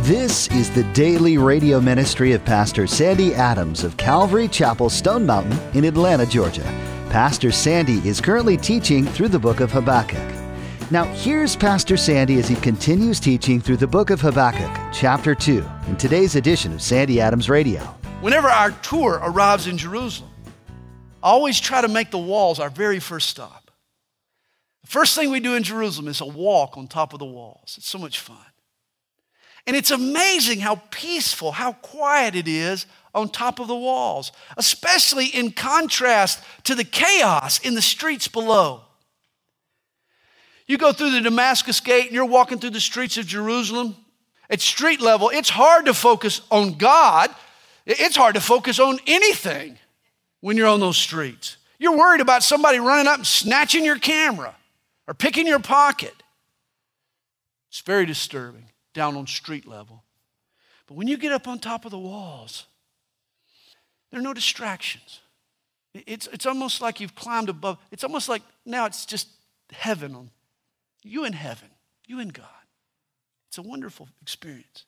This is the daily radio ministry of Pastor Sandy Adams of Calvary Chapel, Stone Mountain in Atlanta, Georgia. Pastor Sandy is currently teaching through the book of Habakkuk. Now, here's Pastor Sandy as he continues teaching through the book of Habakkuk, chapter 2, in today's edition of Sandy Adams Radio. Whenever our tour arrives in Jerusalem, I always try to make the walls our very first stop. The first thing we do in Jerusalem is a walk on top of the walls. It's so much fun. And it's amazing how peaceful, how quiet it is on top of the walls, especially in contrast to the chaos in the streets below. You go through the Damascus Gate and you're walking through the streets of Jerusalem. At street level, it's hard to focus on God. It's hard to focus on anything when you're on those streets. You're worried about somebody running up and snatching your camera or picking your pocket. It's very disturbing down on street level. But when you get up on top of the walls, there are no distractions. It's almost like you've climbed above. It's almost like now it's just heaven on you in heaven, you and God. It's a wonderful experience.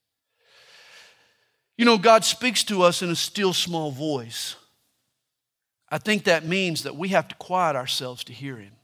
You know, God speaks to us in a still small voice. I think that means that we have to quiet ourselves to hear Him.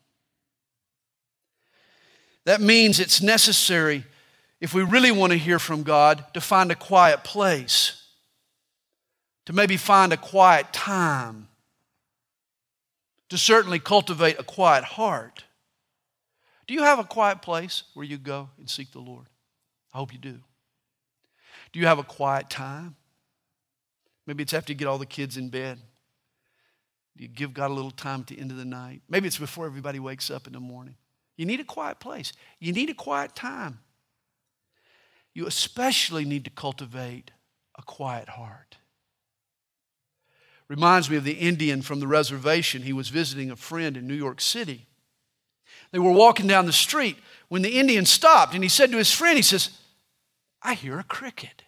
That means it's necessary, if we really want to hear from God, to find a quiet place, to maybe find a quiet time, to certainly cultivate a quiet heart. Do you have a quiet place where you go and seek the Lord? I hope you do. Do you have a quiet time? Maybe it's after you get all the kids in bed. Do you give God a little time at the end of the night? Maybe it's before everybody wakes up in the morning. You need a quiet place. You need a quiet time. You especially need to cultivate a quiet heart. Reminds me of the Indian from the reservation. He was visiting a friend in New York City. They were walking down the street when the Indian stopped, and he said to his friend, he says, "I hear a cricket."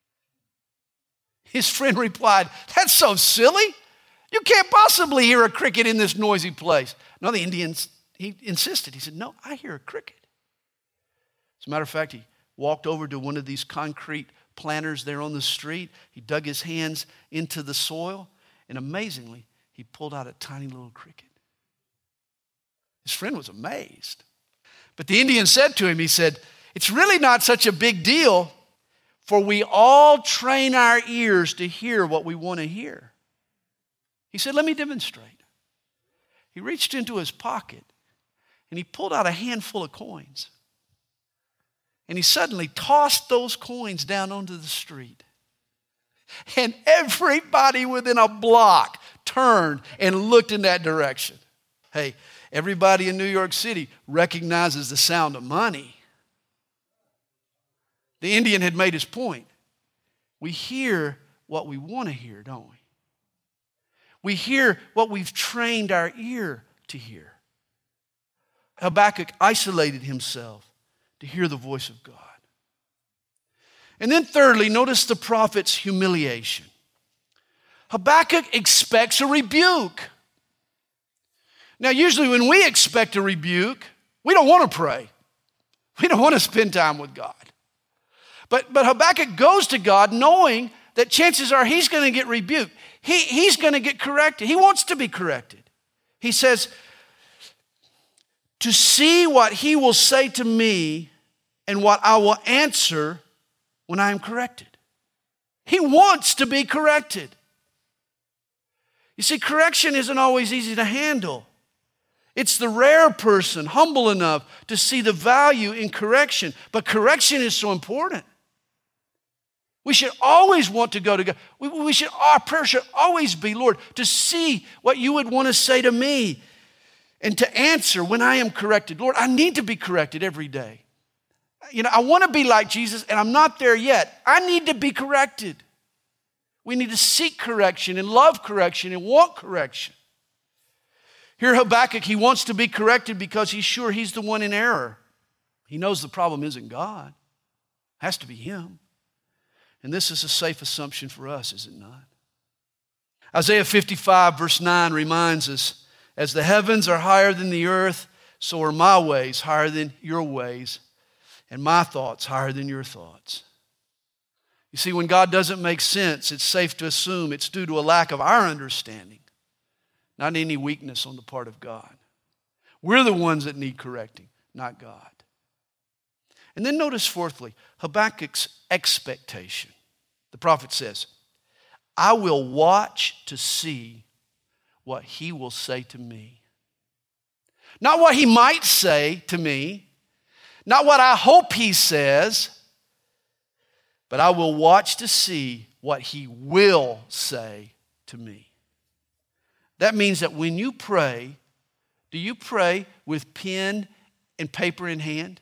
His friend replied, "That's so silly. You can't possibly hear a cricket in this noisy place." No, the Indian, he insisted. He said, "No, I hear a cricket." As a matter of fact, he walked over to one of these concrete planters there on the street. He dug his hands into the soil, and amazingly, he pulled out a tiny little cricket. His friend was amazed. But the Indian said to him, he said, "It's really not such a big deal, for we all train our ears to hear what we want to hear." He said, "Let me demonstrate." He reached into his pocket, and he pulled out a handful of coins. And he suddenly tossed those coins down onto the street. And everybody within a block turned and looked in that direction. Hey, everybody in New York City recognizes the sound of money. The Indian had made his point. We hear what we want to hear, don't we? We hear what we've trained our ear to hear. Habakkuk isolated himself to hear the voice of God. And then thirdly, notice the prophet's humiliation. Habakkuk expects a rebuke. Now, usually when we expect a rebuke, we don't want to pray. We don't want to spend time with God. But Habakkuk goes to God knowing that chances are he's going to get rebuked. He's going to get corrected. He wants to be corrected. He says, "To see what He will say to me and what I will answer when I am corrected." He wants to be corrected. You see, correction isn't always easy to handle. It's the rare person humble enough to see the value in correction. But correction is so important. We should always want to go to God. Our prayer should always be, "Lord, to see what you would want to say to me and to answer when I am corrected. Lord, I need to be corrected every day. You know, I want to be like Jesus, and I'm not there yet. I need to be corrected." We need to seek correction and love correction and want correction. Here Habakkuk, he wants to be corrected because he's sure he's the one in error. He knows the problem isn't God. It has to be him. And this is a safe assumption for us, is it not? Isaiah 55 verse 9 reminds us, "As the heavens are higher than the earth, so are my ways higher than your ways, and my thoughts higher than your thoughts." You see, when God doesn't make sense, it's safe to assume it's due to a lack of our understanding, not any weakness on the part of God. We're the ones that need correcting, not God. And then notice fourthly, Habakkuk's expectation. The prophet says, I will watch to see what he will say to me. Not what he might say to me, not what I hope he says, but I will watch to see what he will say to me. That means that when you pray, do you pray with pen and paper in hand?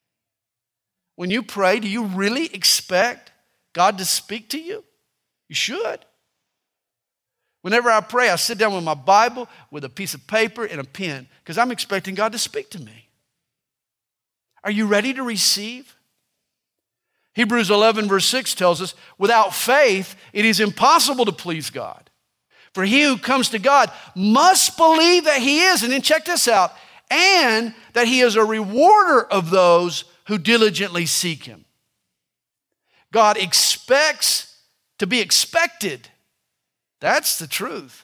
When you pray, do you really expect God to speak to you? You should. Whenever I pray, I sit down with my Bible, with a piece of paper and a pen, because I'm expecting God to speak to me. Are you ready to receive? Hebrews 11 verse 6 tells us, without faith, it is impossible to please God. For he who comes to God must believe that he is, and then check this out, and that he is a rewarder of those who diligently seek him. God expects to be expected. That's the truth.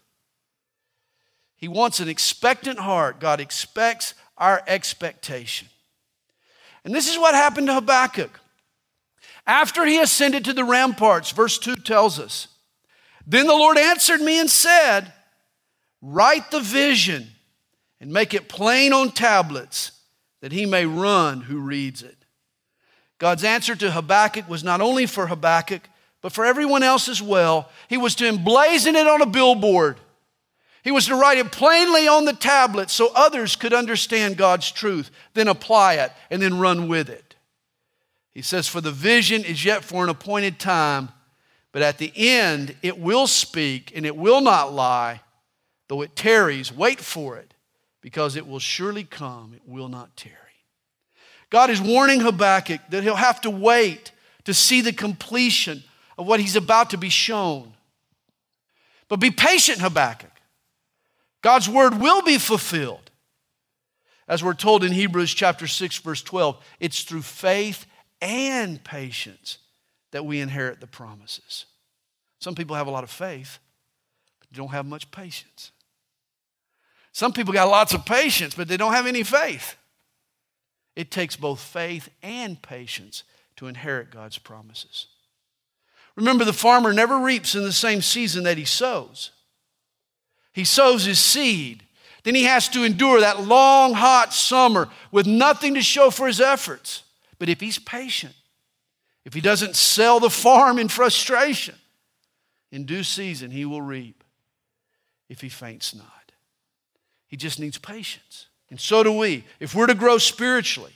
He wants an expectant heart. God expects our expectation. And this is what happened to Habakkuk. After he ascended to the ramparts, verse 2 tells us, then the Lord answered me and said, write the vision and make it plain on tablets, that he may run who reads it. God's answer to Habakkuk was not only for Habakkuk, but for everyone else as well. He was to emblazon it on a billboard. He was to write it plainly on the tablet so others could understand God's truth, then apply it, and then run with it. He says, for the vision is yet for an appointed time, but at the end it will speak and it will not lie. Though it tarries, wait for it, because it will surely come, it will not tarry. God is warning Habakkuk that he'll have to wait to see the completion of what he's about to be shown. But be patient, Habakkuk. God's word will be fulfilled. As we're told in Hebrews chapter 6, verse 12, it's through faith and patience that we inherit the promises. Some people have a lot of faith, but they don't have much patience. Some people got lots of patience, but they don't have any faith. It takes both faith and patience to inherit God's promises. Remember, the farmer never reaps in the same season that he sows. He sows his seed. Then he has to endure that long, hot summer with nothing to show for his efforts. But if he's patient, if he doesn't sell the farm in frustration, in due season he will reap if he faints not. He just needs patience. And so do we. If we're to grow spiritually,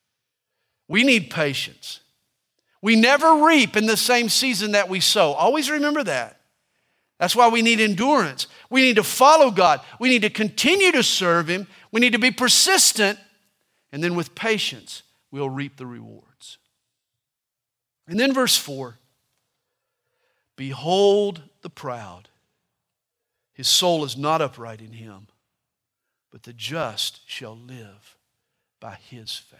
we need patience. We never reap in the same season that we sow. Always remember that. That's why we need endurance. We need to follow God. We need to continue to serve him. We need to be persistent. And then with patience, we'll reap the rewards. And then verse 4, behold the proud. His soul is not upright in him, but the just shall live by his faith.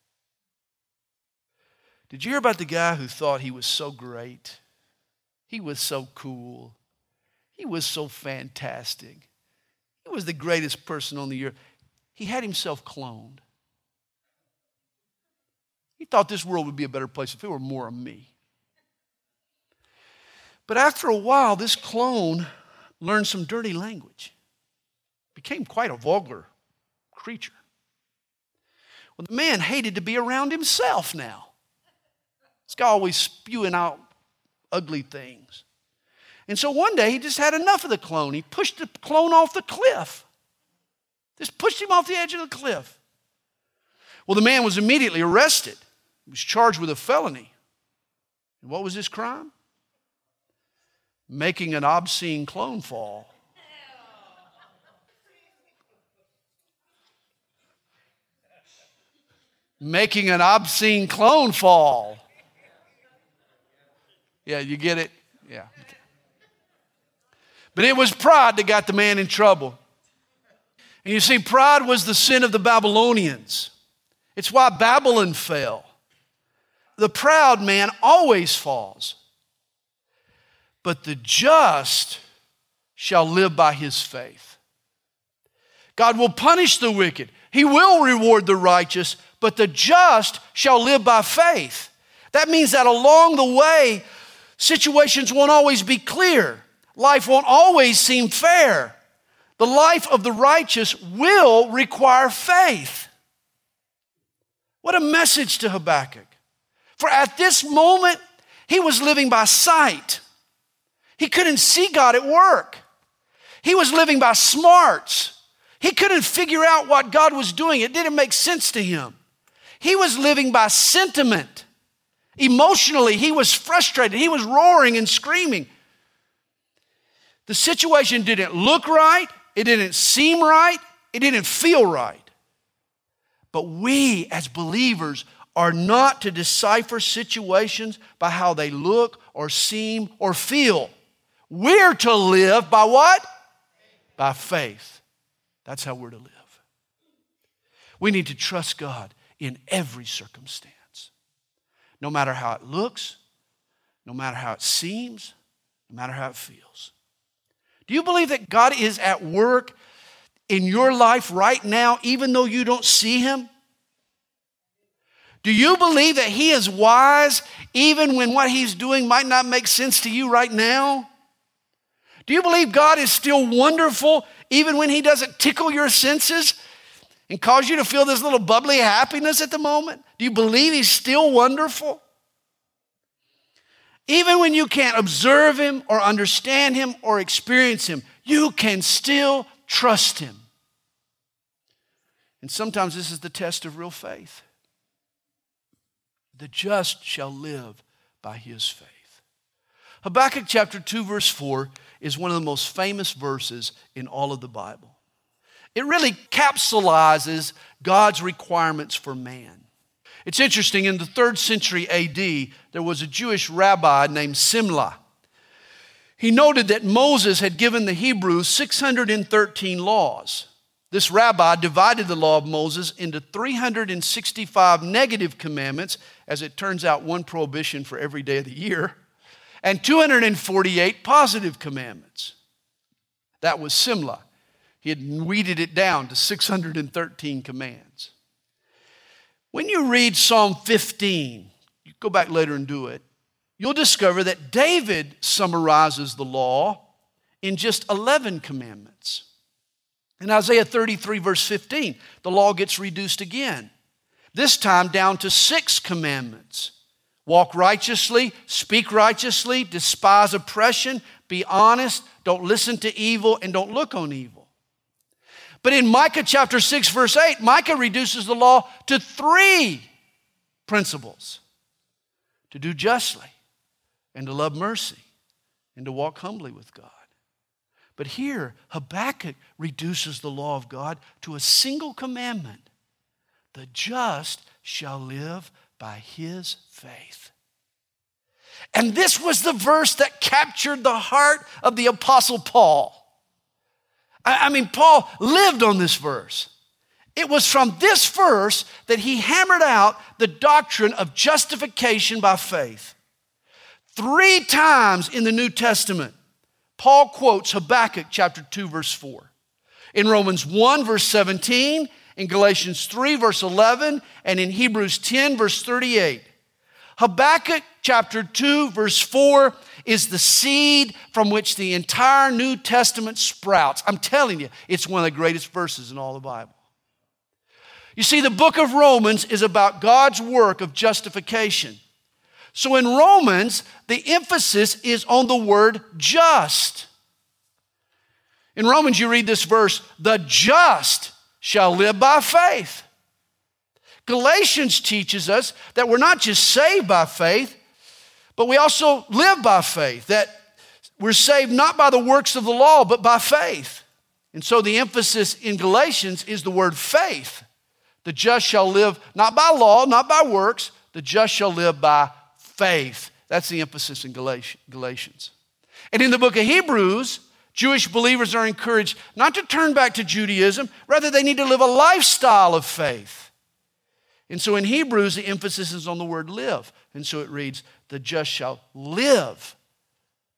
Did you hear about the guy who thought he was so great? He was so cool. He was so fantastic. He was the greatest person on the earth. He had himself cloned. He thought this world would be a better place if it were more of me. But after a while, this clone learned some dirty language. Became quite a vulgar creature. Well, the man hated to be around himself now. This guy always spewing out ugly things. And so one day he just had enough of the clone. He pushed the clone off the cliff. Just pushed him off the edge of the cliff. Well, the man was immediately arrested. He was charged with a felony. And what was his crime? Making an obscene clone fall. Making an obscene clone fall. Yeah, you get it? Yeah. Okay. But it was pride that got the man in trouble. And you see, pride was the sin of the Babylonians. It's why Babylon fell. The proud man always falls. but the just shall live by his faith. God will punish the wicked. He will reward the righteous, but the just shall live by faith. That means that along the way, situations won't always be clear. Life won't always seem fair. The life of the righteous will require faith. What a message to Habakkuk. For at this moment, he was living by sight. He couldn't see God at work. He was living by smarts. He couldn't figure out what God was doing. It didn't make sense to him. He was living by sentiment. Emotionally, he was frustrated. He was roaring and screaming. The situation didn't look right. It didn't seem right. It didn't feel right. But we as believers are not to decipher situations by how they look or seem or feel. We're to live by what? By faith. That's how we're to live. We need to trust God in every circumstance. No matter how it looks, no matter how it seems, no matter how it feels. Do you believe that God is at work in your life right now, even though you don't see him? Do you believe that he is wise even when what he's doing might not make sense to you right now? Do you believe God is still wonderful even when he doesn't tickle your senses and cause you to feel this little bubbly happiness at the moment? Do you believe he's still wonderful? Even when you can't observe him or understand him or experience him, you can still trust him. And sometimes this is the test of real faith. The just shall live by his faith. Habakkuk chapter 2 verse 4 is one of the most famous verses in all of the Bible. It really capsulizes God's requirements for man. It's interesting, in the 3rd century AD, there was a Jewish rabbi named Simla. He noted that Moses had given the Hebrews 613 laws. This rabbi divided the law of Moses into 365 negative commandments, as it turns out, one prohibition for every day of the year, and 248 positive commandments. That was Simla. He had weeded it down to 613 commands. When you read Psalm 15, you go back later and do it, you'll discover that David summarizes the law in just 11 commandments. In Isaiah 33 verse 15, the law gets reduced again, this time down to 6 commandments. Walk righteously, speak righteously, despise oppression, be honest, don't listen to evil, and don't look on evil. But in Micah chapter 6 verse 8, Micah reduces the law to 3 principles: to do justly, and to love mercy, and to walk humbly with God. But here, Habakkuk reduces the law of God to a single commandment: the just shall live by his faith. And this was the verse that captured the heart of the Apostle Paul. Paul lived on this verse. It was from this verse that he hammered out the doctrine of justification by faith. 3 times in the New Testament, Paul quotes Habakkuk chapter 2 verse 4. In Romans 1 verse 17, in Galatians 3 verse 11, and in Hebrews 10 verse 38. Habakkuk chapter 2 verse 4 is the seed from which the entire New Testament sprouts. I'm telling you, it's one of the greatest verses in all the Bible. You see, the book of Romans is about God's work of justification. So in Romans, the emphasis is on the word just. In Romans, you read this verse: the just shall live by faith. Galatians teaches us that we're not just saved by faith, but we also live by faith, that we're saved not by the works of the law, but by faith. And so the emphasis in Galatians is the word faith. The just shall live not by law, not by works, the just shall live by faith. That's the emphasis in Galatians. And in the book of Hebrews, Jewish believers are encouraged not to turn back to Judaism, rather they need to live a lifestyle of faith. And so in Hebrews, the emphasis is on the word live. And so it reads, the just shall live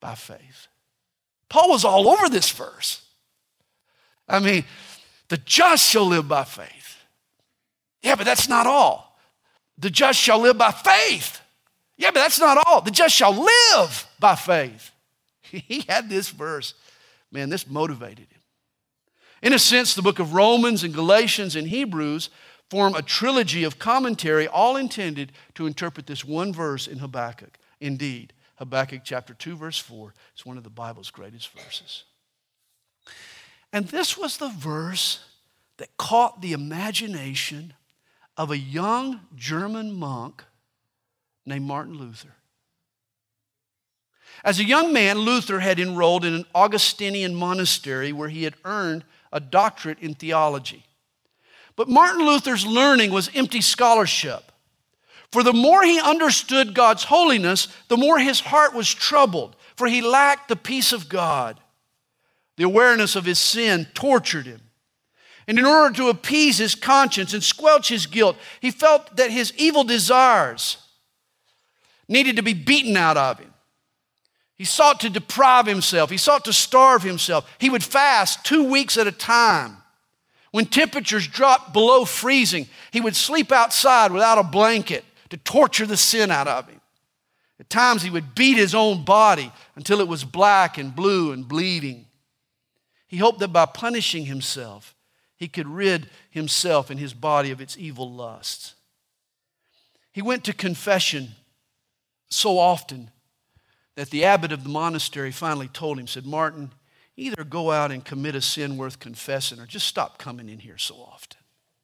by faith. Paul was all over this verse. I mean, the just shall live by faith. Yeah, but that's not all. The just shall live by faith. Yeah, but that's not all. The just shall live by faith. He had this verse. Man, this motivated him. In a sense, the book of Romans and Galatians and Hebrews form a trilogy of commentary, all intended to interpret this one verse in Habakkuk. Indeed, Habakkuk chapter 2, verse 4 is one of the Bible's greatest verses. And this was the verse that caught the imagination of a young German monk named Martin Luther. As a young man, Luther had enrolled in an Augustinian monastery where he had earned a doctorate in theology. But Martin Luther's learning was empty scholarship. For the more he understood God's holiness, the more his heart was troubled, for he lacked the peace of God. The awareness of his sin tortured him. And in order to appease his conscience and squelch his guilt, he felt that his evil desires needed to be beaten out of him. He sought to deprive himself. He sought to starve himself. He would fast 2 weeks at a time. When temperatures dropped below freezing, he would sleep outside without a blanket to torture the sin out of him. At times, he would beat his own body until it was black and blue and bleeding. He hoped that by punishing himself, he could rid himself and his body of its evil lusts. He went to confession so often that the abbot of the monastery finally told him, said, Martin, either go out and commit a sin worth confessing or just stop coming in here so often.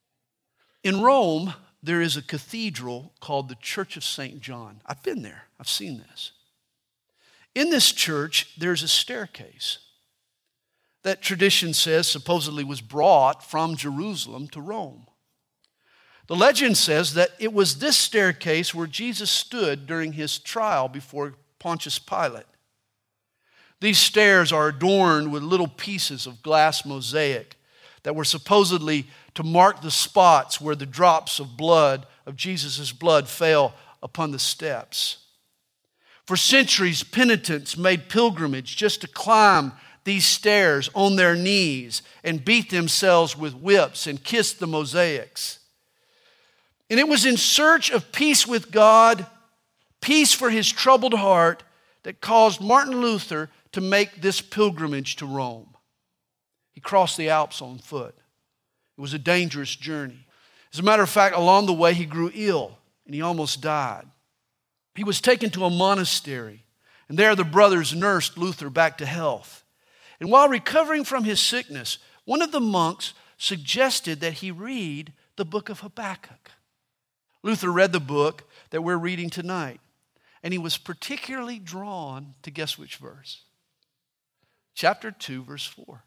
In Rome, there is a cathedral called the Church of St. John. I've been there. I've seen this. In this church, there's a staircase that tradition says supposedly was brought from Jerusalem to Rome. The legend says that it was this staircase where Jesus stood during his trial before Pontius Pilate. These stairs are adorned with little pieces of glass mosaic that were supposedly to mark the spots where the drops of blood, of Jesus' blood, fell upon the steps. For centuries, penitents made pilgrimage just to climb these stairs on their knees and beat themselves with whips and kiss the mosaics. And it was in search of peace with God, peace for his troubled heart, that caused Martin Luther to make this pilgrimage to Rome. He crossed the Alps on foot. It was a dangerous journey. As a matter of fact, along the way, he grew ill and he almost died. He was taken to a monastery, and there the brothers nursed Luther back to health. And while recovering from his sickness, one of the monks suggested that he read the book of Habakkuk. Luther read the book that we're reading tonight, and he was particularly drawn to guess which verse? Chapter 2, verse 4.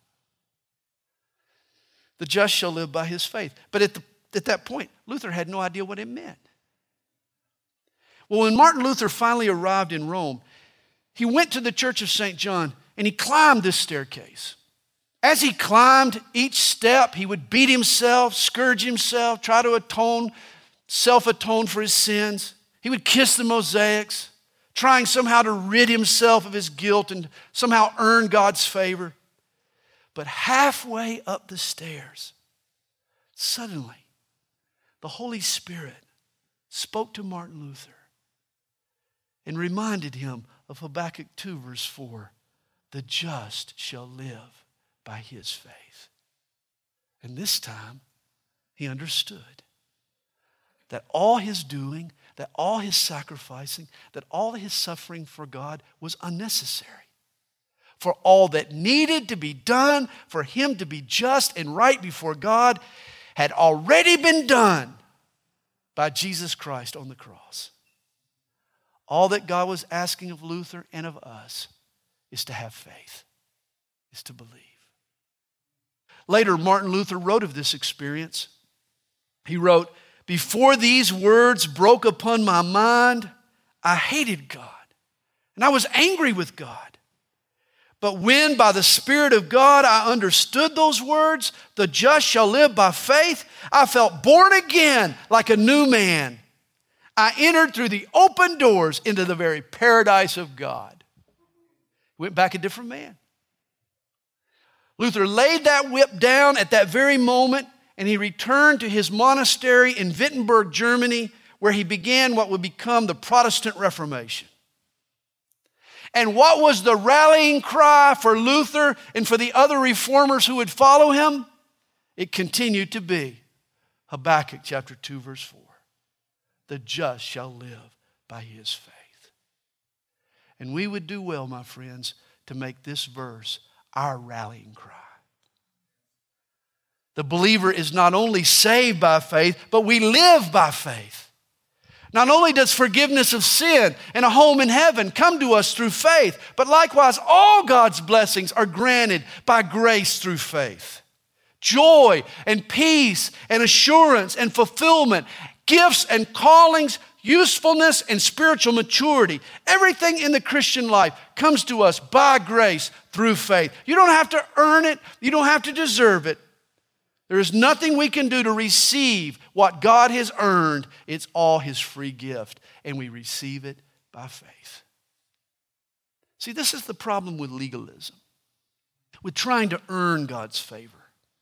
The just shall live by his faith. But at that point, Luther had no idea what it meant. Well, when Martin Luther finally arrived in Rome, he went to the Church of St. John and he climbed this staircase. As he climbed each step, he would beat himself, scourge himself, try to self-atone for his sins. He would kiss the mosaics, trying somehow to rid himself of his guilt and somehow earn God's favor. But halfway up the stairs, suddenly, the Holy Spirit spoke to Martin Luther and reminded him of Habakkuk 2, verse 4, the just shall live by his faith. And this time, he understood that all his doing, that all his sacrificing, that all his suffering for God was unnecessary. For all that needed to be done for him to be just and right before God had already been done by Jesus Christ on the cross. All that God was asking of Luther and of us is to have faith, is to believe. Later, Martin Luther wrote of this experience. He wrote, "Before these words broke upon my mind, I hated God, and I was angry with God. But when by the Spirit of God I understood those words, the just shall live by faith, I felt born again like a new man. I entered through the open doors into the very paradise of God." Went back a different man. Luther laid that whip down at that very moment, and he returned to his monastery in Wittenberg, Germany, where he began what would become the Protestant Reformation. And what was the rallying cry for Luther and for the other reformers who would follow him? It continued to be Habakkuk chapter 2, verse 4. The just shall live by his faith. And we would do well, my friends, to make this verse our rallying cry. The believer is not only saved by faith, but we live by faith. Not only does forgiveness of sin and a home in heaven come to us through faith, but likewise all God's blessings are granted by grace through faith. Joy and peace and assurance and fulfillment, gifts and callings, usefulness and spiritual maturity. Everything in the Christian life comes to us by grace through faith. You don't have to earn it. You don't have to deserve it. There is nothing we can do to receive what God has earned. It's all his free gift, and we receive it by faith. See, this is the problem with legalism, with trying to earn God's favor.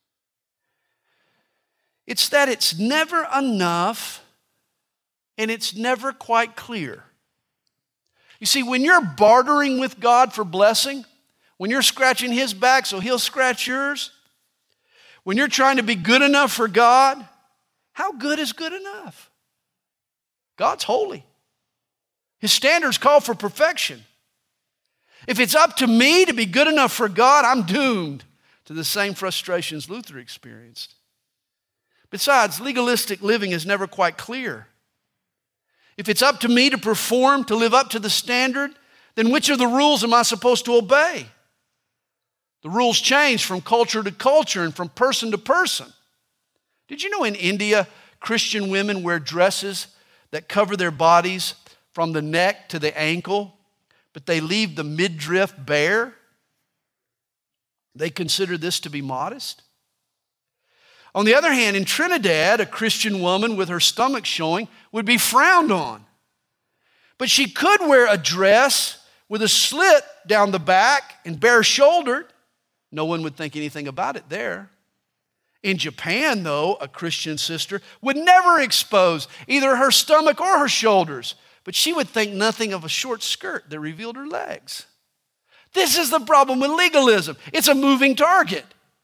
It's that it's never enough, and it's never quite clear. You see, when you're bartering with God for blessing, when you're scratching his back so he'll scratch yours, when you're trying to be good enough for God, how good is good enough? God's holy. His standards call for perfection. If it's up to me to be good enough for God, I'm doomed to the same frustrations Luther experienced. Besides, legalistic living is never quite clear. If it's up to me to perform, to live up to the standard, then which of the rules am I supposed to obey? The rules change from culture to culture and from person to person. Did you know in India, Christian women wear dresses that cover their bodies from the neck to the ankle, but they leave the midriff bare? They consider this to be modest. On the other hand, in Trinidad, a Christian woman with her stomach showing would be frowned on. But she could wear a dress with a slit down the back and bare-shouldered. No one would think anything about it there. In Japan, though, a Christian sister would never expose either her stomach or her shoulders, but she would think nothing of a short skirt that revealed her legs. This is the problem with legalism. It's a moving target.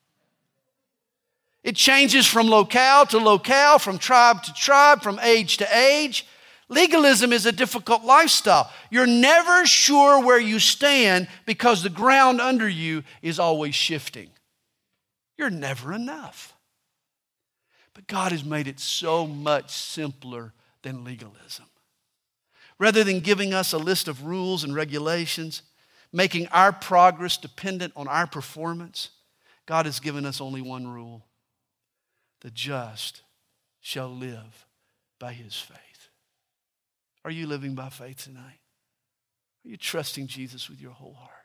It changes from locale to locale, from tribe to tribe, from age to age. Legalism is a difficult lifestyle. You're never sure where you stand because the ground under you is always shifting. You're never enough. But God has made it so much simpler than legalism. Rather than giving us a list of rules and regulations, making our progress dependent on our performance, God has given us only one rule. The just shall live by his faith. Are you living by faith tonight? Are you trusting Jesus with your whole heart?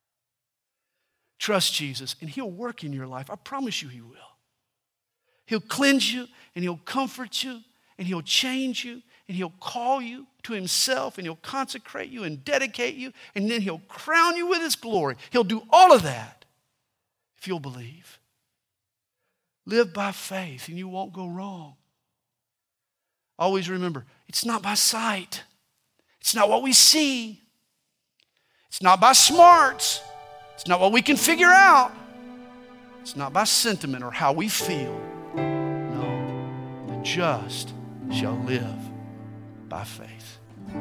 Trust Jesus and he'll work in your life. I promise you he will. He'll cleanse you and he'll comfort you and he'll change you and he'll call you to himself and he'll consecrate you and dedicate you and then he'll crown you with his glory. He'll do all of that if you'll believe. Live by faith and you won't go wrong. Always remember, it's not by sight. It's not what we see. It's not by smarts. It's not what we can figure out. It's not by sentiment or how we feel. No, the just shall live by faith.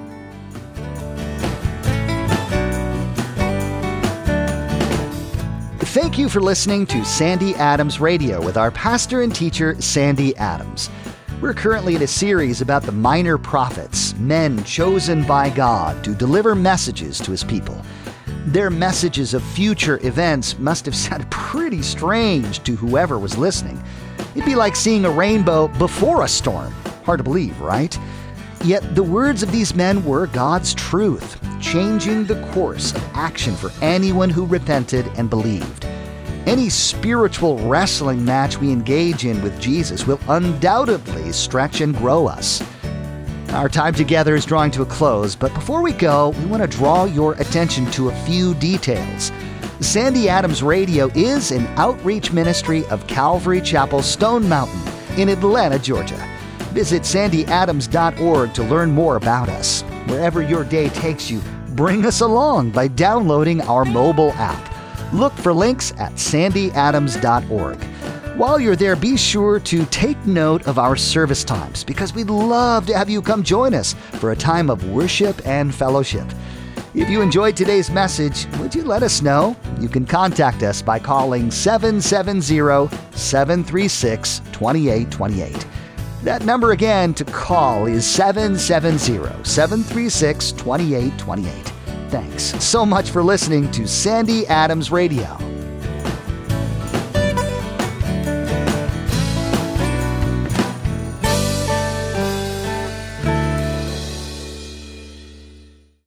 Thank you for listening to Sandy Adams Radio with our pastor and teacher, Sandy Adams. We're currently in a series about the minor prophets, men chosen by God to deliver messages to his people. Their messages of future events must have sounded pretty strange to whoever was listening. It'd be like seeing a rainbow before a storm. Hard to believe, right? Yet the words of these men were God's truth, changing the course of action for anyone who repented and believed. Any spiritual wrestling match we engage in with Jesus will undoubtedly stretch and grow us. Our time together is drawing to a close, but before we go, we want to draw your attention to a few details. Sandy Adams Radio is an outreach ministry of Calvary Chapel Stone Mountain in Atlanta, Georgia. Visit sandyadams.org to learn more about us. Wherever your day takes you, bring us along by downloading our mobile app. Look for links at sandyadams.org. While you're there, be sure to take note of our service times because we'd love to have you come join us for a time of worship and fellowship. If you enjoyed today's message, would you let us know? You can contact us by calling 770-736-2828. That number again to call is 770-736-2828. Thanks so much for listening to Sandy Adams Radio.